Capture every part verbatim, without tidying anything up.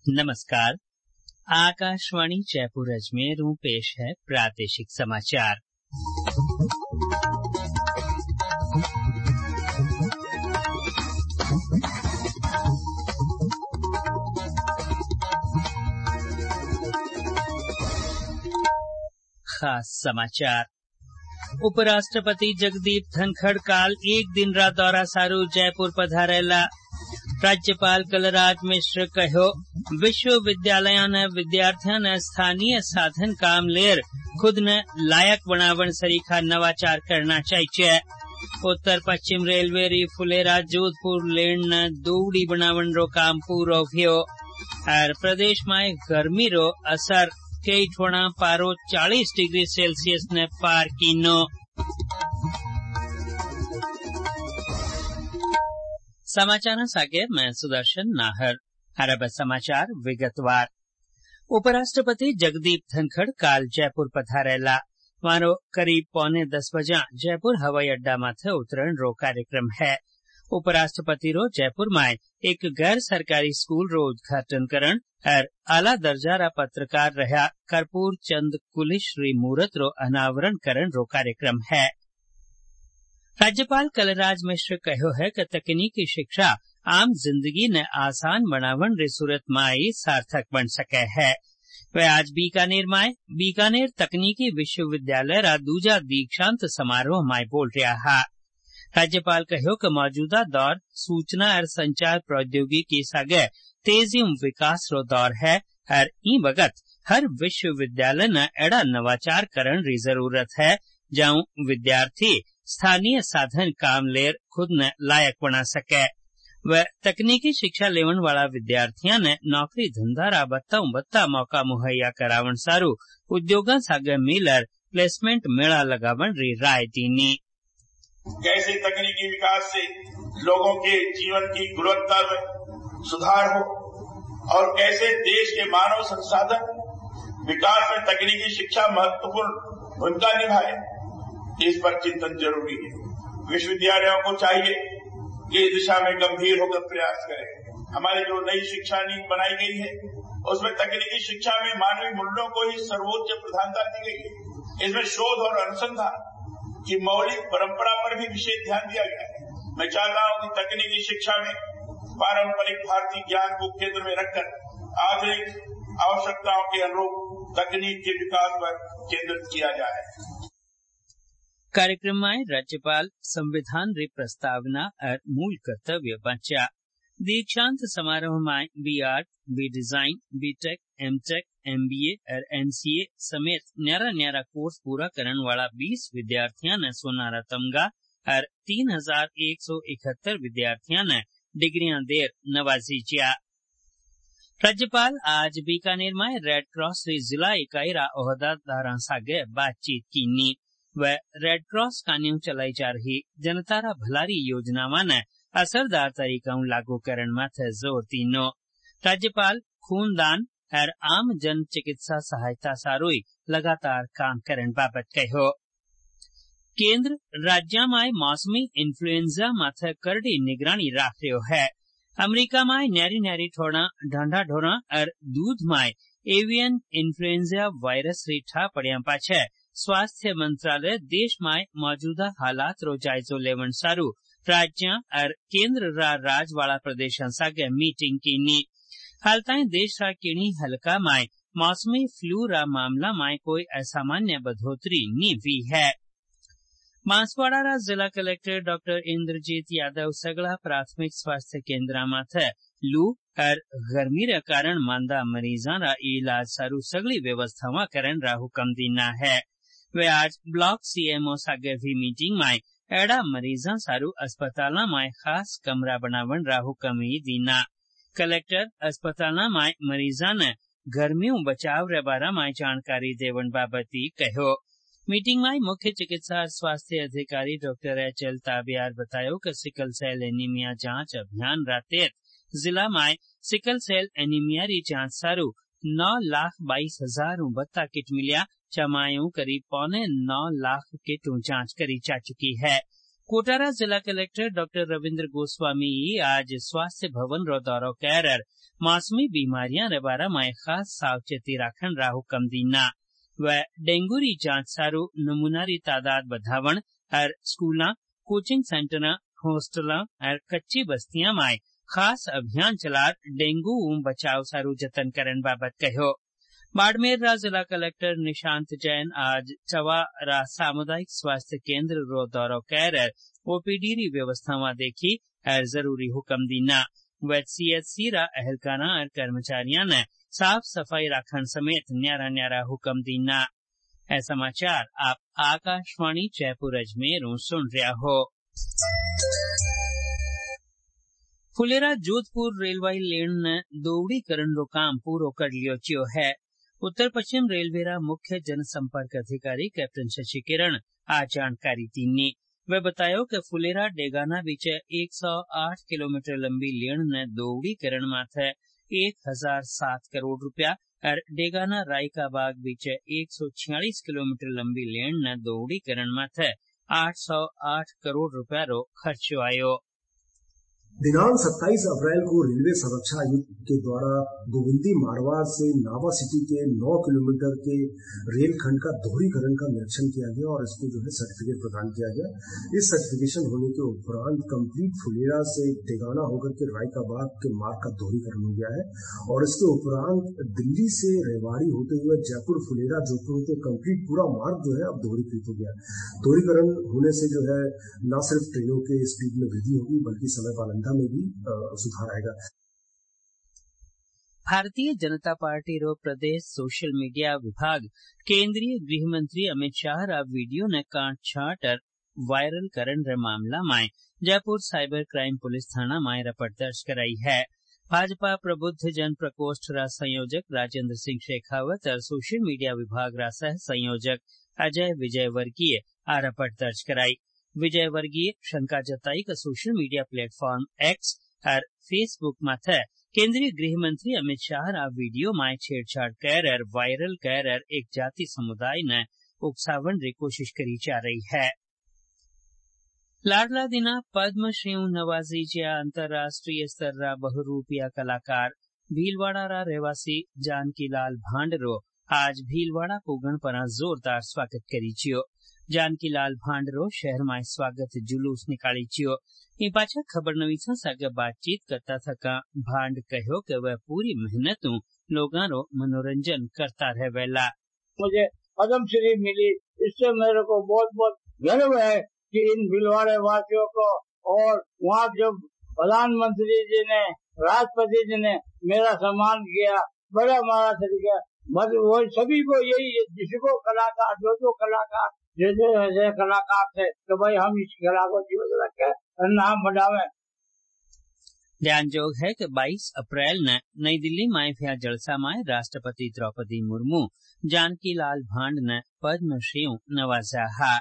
नमस्कार। आकाशवाणी जयपुर अजमेर में पेश है प्रादेशिक समाचार। खास समाचार। उपराष्ट्रपति जगदीप धनखड़ काल एक दिन रा दौरा सारू जयपुर पधारेला। राज्यपाल कलराज मिश्र कहो विश्वविद्यालय ने विद्यार्थियों ने स्थानीय साधन काम लेर खुद ने लायक बनावन सरीखा नवाचार करना चाहिए। उत्तर पश्चिम रेलवे री फुलेरा जोधपुर लेन ने दोवड़ी बनावन रो काम पूरो भ्यो और प्रदेश में गर्मी रो असर कई ठोड़ा पारो चालीस डिग्री सेल्सियस ने पार कीनो। समाचार सागे मैं सुदर्शन नाहर। अरब समाचार विगतवार। उपराष्ट्रपति जगदीप धनखड़ काल जयपुर पधारेला। मारो करीब पौने दस बजा जयपुर हवाई अड्डा माथे उतरण रो कार्यक्रम है। उपराष्ट्रपति रो जयपुर में एक गैर सरकारी स्कूल रो उद्घाटन करण और आला दर्जा रा पत्रकार रहा कर्पूर चंद कुलिश री मूरत रो अनावरण करण रो कार्यक्रम है। राज्यपाल कलराज मिश्र कहो है कि तकनीकी शिक्षा आम जिंदगी ने आसान बनावन री सूरत में सार्थक बन सके है। वे आज बीकानेर में बीकानेर तकनीकी विश्वविद्यालय रा दूजा दीक्षांत समारोह में बोल रहा है। राज्यपाल कहो कि मौजूदा दौर सूचना और संचार प्रौद्योगिकी सागे तेजी विकास रो दौर है और ई वक्त हर विश्वविद्यालय ने एड़ा नवाचार करण री जरूरत है जाऊं विद्यार्थी स्थानीय साधन काम लेर खुद ने लायक बना सके। व तकनीकी शिक्षा लेवन वाला विद्यार्थियों ने नौकरी धंधा रा बत्ता बत्ता मौका मुहैया करावन सारू उद्योगों सागे मिलर प्लेसमेंट मेला लगावन री राय दीनी। कैसे तकनीकी विकास से लोगों के जीवन की गुणवत्ता में सुधार हो और कैसे देश के मानव संसाधन विकास में तकनीकी शिक्षा महत्वपूर्ण भूमिका निभाए, इस पर चिंतन जरूरी है। विश्वविद्यालयों को चाहिए कि इस दिशा में गंभीर होकर प्रयास करें। हमारी जो नई शिक्षा नीति बनाई गई है उसमें तकनीकी शिक्षा में मानवीय मूल्यों को ही सर्वोच्च प्रधानता दी गई है। इसमें शोध और अनुसंधान की मौलिक परंपरा पर भी विशेष ध्यान दिया गया है। मैं चाहता हूं कि तकनीकी शिक्षा में पारंपरिक भारतीय ज्ञान को केंद्र में रखकर आधुनिक आवश्यकताओं के अनुरूप तकनीक के विकास पर केंद्रित किया जाए। कार्यक्रम में राज्यपाल संविधान री प्रस्तावना और मूल कर्तव्य बचा। दीक्षांत समारोह में B art, B design, B tech, M tech, M B A और एन सी ए समेत न्यारा न्यारा कोर्स पूरा करने वाला बीस विद्यार्थियों ने सोनारा तमगा और तीन हजार एक सौ इकहत्तर विद्यार्थियों ने डिग्रियां देर नवाजी किया। राज्यपाल आज बीकानेर में रेड क्रॉस री जिला इकाई रा ओहदादारां सागे बातचीत कीनी। व रेड क्रॉस कान्यू चलाई जा रही जनता रा भलारी योजनावां ने असरदार तरीका लागू करण माथे जोर दीनो। राज्यपाल खूनदान और आम जन चिकित्सा सहायता सारोई लगातार काम करण बाबत कहो। केंद्र राज्य में मौसमी इन्फ्लुएंजा माथे करड़ी निगरानी राख रह्यो है। अमेरिका में न्यारी न्यारी ठोड़ा ढांढा ढोरा और दूध में एवियन इन्फ्लुएंजा वायरस री ठा पड़िया पाछे स्वास्थ्य मंत्रालय देश में मौजूदा हालात रो जायजो लेवन सारू राज्य और केंद्र रा राज वाला प्रदेशों सागे मीटिंग कीनी। हाल ताई देश रा किणी हल्का में मौसमी फ्लू रा मामला में कोई असामान्य बढ़ोतरी नी हुई है। बांसवाड़ा रा जिला कलेक्टर डॉक्टर इंद्रजीत यादव सगला प्राथमिक स्वास्थ्य केंद्र माथे लू और गर्मी रे कारण मांदा मरीजा रा इलाज सारू सगली व्यवस्थावां करण रा हुक्म दीना है। वे आज ब्लॉक सी एम ओ सागे भी मीटिंग में एड़ा मरीजा सारू अस्पताल में खास कमरा बनावन रा हुक्म दीना। कलेक्टर अस्पताल में मरीजा ने गर्मियों बचाव रे बारे में जानकारी देवन बाबती कहो। मीटिंग में मुख्य चिकित्सा और स्वास्थ्य अधिकारी डॉक्टर एच एल ताबियार बतायो कि सिकल सेल एनीमिया जांच अभियान रा तहत जिला में सिकल सेल एनीमिया री जांच सारू नौ लाख बाईस हजार बत्ता किट मिलिया। चमायू करीब पौने नौ लाख किट जांच करी जा चुकी है। कोटारा जिला कलेक्टर डॉक्टर रविंद्र गोस्वामी आज स्वास्थ्य भवन रो दौरो कर मौसमी बीमारियां रे बारे में खास सावचेती राखण रा हुकम दीना व डेंगू री जांच सारू नमूना री तादाद बढ़ावण और स्कूलां कोचिंग सेंटरां हॉस्टलां और कच्ची बस्तियां में खास अभियान चलार डेंगू ऊं बचाव सारू जतन करन बाबत कहो। बाड़मेर रा जिला कलेक्टर निशांत जैन आज चवारा सामुदायिक स्वास्थ्य केंद्र रो दौरो कर ओपीडी री व्यवस्थावां देखी और जरूरी हुकम दीना व सीएचसी रा अहलकारा और कर्मचारियों ने साफ सफाई राखण समेत न्यारा न्यारा हुकम दीना। ऐ समाचार आप आकाशवाणी जयपुर अजमेर सुन रहा हो। फुलेरा जोधपुर रेलवे लेन ने दोहरीकरण रो काम पूरो कर लियो चियो है। उत्तर पश्चिम रेलवे रा मुख्य जनसंपर्क अधिकारी कैप्टन शशि किरण आज जानकारी दीनी। वे बतायो कि फुलेरा डेगाना बीच एक सौ आठ किलोमीटर लंबी लेन ने दोहरीकरण माथे एक हजार सात करोड़ रुपया और डेगाना रायकाबाग बीच एक सौ छियालीस किलोमीटर लंबी लेन ने दोहरीकरण माथे आठ सौ आठ करोड़ रुपया रो खर्चो आयो। दिनांक सत्ताईस अप्रैल को रेलवे सुरक्षा आयुक्त के द्वारा गोविंदी मारवाड़ से नावा सिटी के नौ किलोमीटर के रेलखंड का दोहरीकरण का निरीक्षण किया गया और इसको जो है सर्टिफिकेट प्रदान किया गया। इस सर्टिफिकेशन होने के उपरांत कंप्लीट फुलेरा से डेगाना होकर के रायकाबाग के मार्ग का दोहरीकरण हो गया है और इसके उपरांत दिल्ली से रेवाड़ी होते हुए जयपुर फुलेरा जोधपुर होते कंप्लीट पूरा मार्ग जो है अब दोहरीकृत हो गया। दोहरीकरण होने से जो है न सिर्फ ट्रेनों के स्पीड में वृद्धि होगी बल्कि समय पालन में भी सुधार आएगा। भारतीय जनता पार्टी रो प्रदेश सोशल मीडिया विभाग केंद्रीय गृह मंत्री अमित शाह रा वीडियो ने काट छाट और वायरल करण रे मामला में जयपुर साइबर क्राइम पुलिस थाना में रिपोर्ट दर्ज कराई है। भाजपा प्रबुद्ध जन प्रकोष्ठ रा संयोजक राजेंद्र सिंह शेखावत और सोशल मीडिया विभाग रा सह संयोजक अजय विजय वर्गीय आ रिपोर्ट दर्ज कराई। विजय वर्गीय शंका जताई का सोशल मीडिया प्लेटफॉर्म एक्स और फेसबुक माथे केंद्रीय गृह मंत्री अमित शाह रा वीडियो में छेड़छाड़ कर और वायरल कर और एक जाति समुदाय ने उकसावन री कोशिश करी जा रही है। लाडला दिना पद्मश्री नवाजी ज्या अंतर्राष्ट्रीय स्तर रा बहुरूपिया कलाकार भीलवाड़ा रा रहवासी जानकीलाल भांडरो आज भीलवाड़ा पुगण पर जोरदार स्वागत करी छियो। जानकीलाल भांडरो शहर में स्वागत जुलूस निकाली छियो। इन पाछा खबरनवीसा सागे बातचीत करता थका भांड कहो कि वह पूरी मेहनत लोगों रो मनोरंजन करता रहे वेला। मुझे पद्मश्री मिली, इससे मेरे को बहुत बहुत गर्व है कि इन भीलवाड़े वासियों को और वहाँ जब प्रधानमंत्री जी ने राष्ट्रपति जी ने मेरा सम्मान किया बड़ा हमारा तरीका वो सभी को यही जिसको कलाकार जो जो कलाकार जैसे जैसे कलाकार थे तो भाई हम इस कला को जीवित रखे और नाम बढ़ावे। ध्यानजोग है कि बाईस अप्रैल ने नई दिल्ली में भया जलसा में राष्ट्रपति द्रौपदी मुर्मू जानकीलाल भांड ने पद्मश्री नवाजा हा।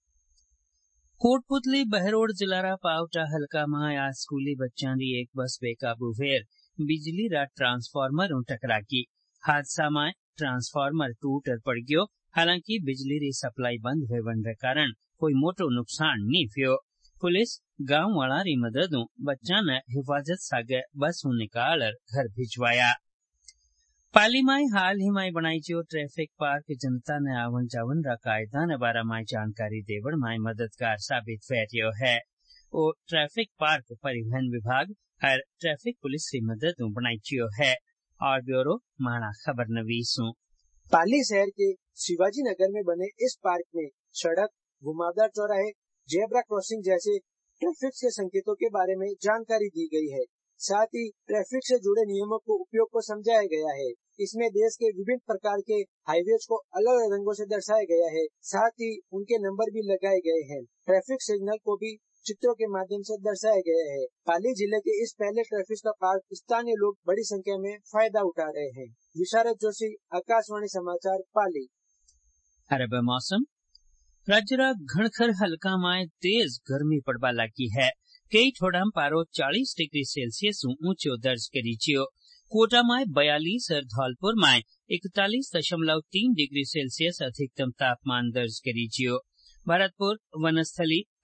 कोटपुतली बहरोड जिलारा पावटा हल्का में आज स्कूली बच्चा री एक बस बेकाबू वेर बिजली रा ट्रांसफार्मर टकरा की। हादसा में ट्रांसफार्मर टूट पड़ गयो। हालांकि बिजली री सप्लाई बंद होवन रे कारण कोई मोटो नुकसान नहीं थयो। पुलिस गांव वाला री मदद बच्चा ने हिफाजत सागे बस निकाल घर भिजवाया। पाली में हाल ही में बनाई जो ट्रैफिक पार्क जनता ने आवन जावन रा कायदा ने बारे में जानकारी देवण में मददगार साबित हो है। वो ट्रैफिक पार्क परिवहन विभाग और ट्रैफिक पुलिस की मदद बनाई है। और ब्यूरो माणा खबर नवीसू। पाली शहर के शिवाजी नगर में बने इस पार्क में सड़क, घुमावदार चौराहे, जेब्रा क्रॉसिंग जैसे ट्रैफिक के संकेतों के बारे में जानकारी दी गई है। साथ ही ट्रैफिक से जुड़े नियमों को उपयोग को समझाया गया है। इसमें देश के विभिन्न प्रकार के हाईवेज को अलग अलग रंगों से दर्शाया गया है। साथ ही उनके नंबर भी लगाए गए हैं। ट्रैफिक सिग्नल को भी चित्रों के माध्यम से दर्शाया गया है। पाली जिले के इस पहले ट्रैफिक का पार्क स्थानीय लोग बड़ी संख्या में फायदा उठा रहे हैं। विशारद जोशी, आकाशवाणी समाचार, पाली। अरब मौसम राज्य घणखर हल्का में तेज गर्मी पड़वा लगी है। कई ठोड़ाम पारो चालीस डिग्री सेल्सियस ऊंचो दर्ज करी छियो। कोटा में बयालीस और धौलपुर में इकतालीस दशमलव तीन डिग्री सेल्सियस अधिकतम तापमान दर्ज करी छियो। भरतपुर, वनस्थली,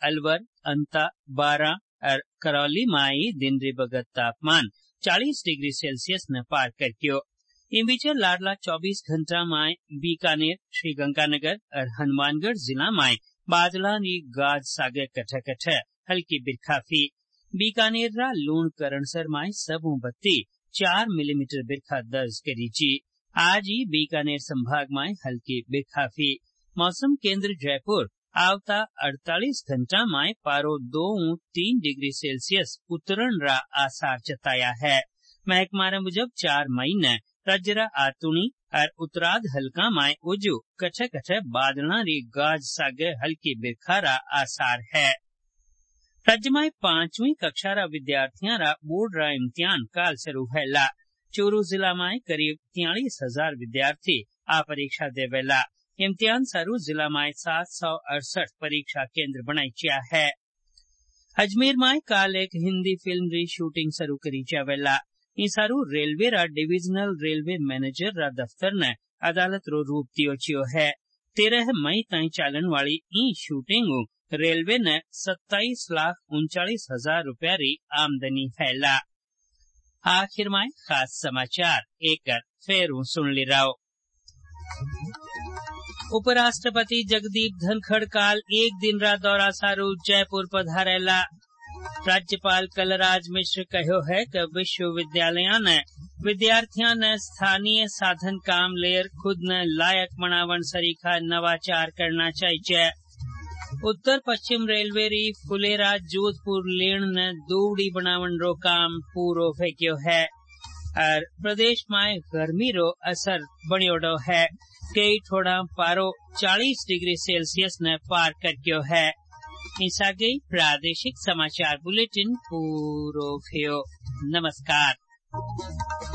अलवर, अंता, बारा और करौली माई दिन रे बगत तापमान चालीस डिग्री सेल्सियस न पार करक्यो। इन बीचे लाडला चौबीस घंटा माय बीकानेर, श्रीगंगानगर और हनुमानगढ़ जिला माय बादला नी गाज सागे कठ कठ हल्की बिरखाफी। बीकानेर रा लूण करणसर माय सबू बत्ती चार मिलीमीटर बिरखा दर्ज करी ची। आज ही बीकानेर संभाग माय हल्की बिरखाफी। मौसम केंद्र जयपुर आवता अड़तालीस घंटा माय पारो दो ऊ तीन डिग्री सेल्सियस उतरण रा आसार जताया है। महकमारा मुजब चार मई न राज्यरा आतुणी और उत्तराध हल्का माय उजू कछ कछ बादला री गाज सागे हल्की बिरखारा आसार है। राज्य में पांचवी कक्षा रा विद्यार्थियों रा बोर्ड रा इम्तिहान काल शुरू हैला। चूरू जिला में करीब तियालीस हजार विद्यार्थी आ परीक्षा देवेला। इम्तिहान सारू जिला में सात सौ अड़सठ परीक्षा केंद्र बनाईचा है। अजमेर में काल एक हिंदी फिल्म री शूटिंग शुरू करी जावेला। ई सारू रेलवे रा डिविजनल रेलवे मैनेजर रा दफ्तर ने अदालत रो रूप दियो चियो है। तेरह मई ताई चालन वाली ई शूटिंग रेलवे ने सत्ताईस लाख उनचालीस हजार रुपया री आमदनी हैला। आखिर में खास समाचार एक फेर सुन ली राव। उपराष्ट्रपति जगदीप धनखड़ काल एक दिन रा दौरा सारू जयपुर पधारेला। राज्यपाल कलराज मिश्र कहो है कि विश्वविद्यालय ने विद्यार्थियों ने स्थानीय साधन काम लेर खुद ने लायक बनावन सरीखा नवाचार करना चाहिए। उत्तर पश्चिम रेलवे री फुलेरा जोधपुर लेन ने दूड़ी बनावन रो काम पूरो फेंक्यो है और प्रदेश में गर्मी रो असर बनियोडो है। कई थोड़ा पारो चालीस डिग्री सेल्सियस ने पार करक्यो है। इस आगे प्रादेशिक समाचार बुलेटिन पूरो थियो। नमस्कार।